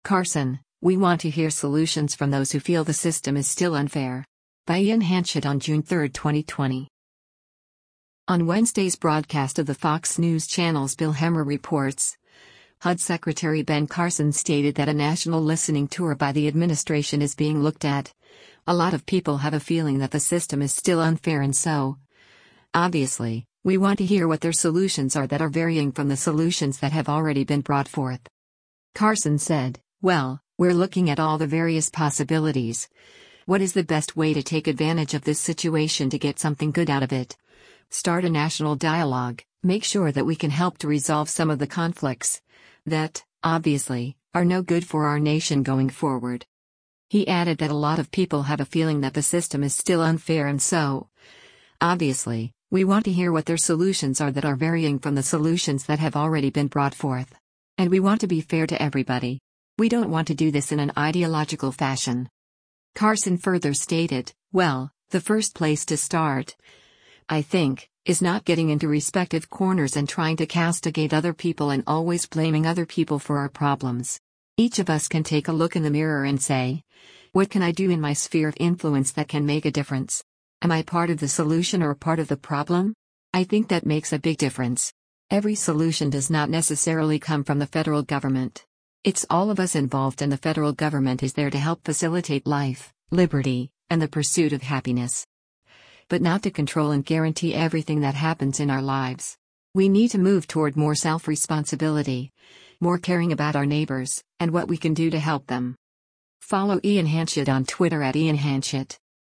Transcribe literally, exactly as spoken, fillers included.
Carson, we want to hear solutions from those who feel the system is still unfair. By Ian Hanchett on June third, twenty twenty. On Wednesday's broadcast of the Fox News Channel's Bill Hemmer Reports, H U D Secretary Ben Carson stated that a national listening tour by the administration is being looked at. A lot of people have a feeling that the system is still unfair, and so, obviously, we want to hear what their solutions are that are varying from the solutions that have already been brought forth. Carson said, "Well, we're looking at all the various possibilities. What is the best way to take advantage of this situation to get something good out of it? Start a national dialogue, make sure that we can help to resolve some of the conflicts that, obviously, are no good for our nation going forward." He added that a lot of people have a feeling that the system is still unfair, and so, obviously, we want to hear what their solutions are that are varying from the solutions that have already been brought forth. And we want to be fair to everybody. We don't want to do this in an ideological fashion. Carson further stated, "Well, the first place to start, I think, is not getting into respective corners and trying to castigate other people and always blaming other people for our problems. Each of us can take a look in the mirror and say, what can I do in my sphere of influence that can make a difference? Am I part of the solution or part of the problem? I think that makes a big difference. Every solution does not necessarily come from the federal government. It's all of us involved, and the federal government is there to help facilitate life, liberty, and the pursuit of happiness. But not to control and guarantee everything that happens in our lives. We need to move toward more self-responsibility, more caring about our neighbors, and what we can do to help them." Follow Ian Hanchett on Twitter at Ian Hanchett.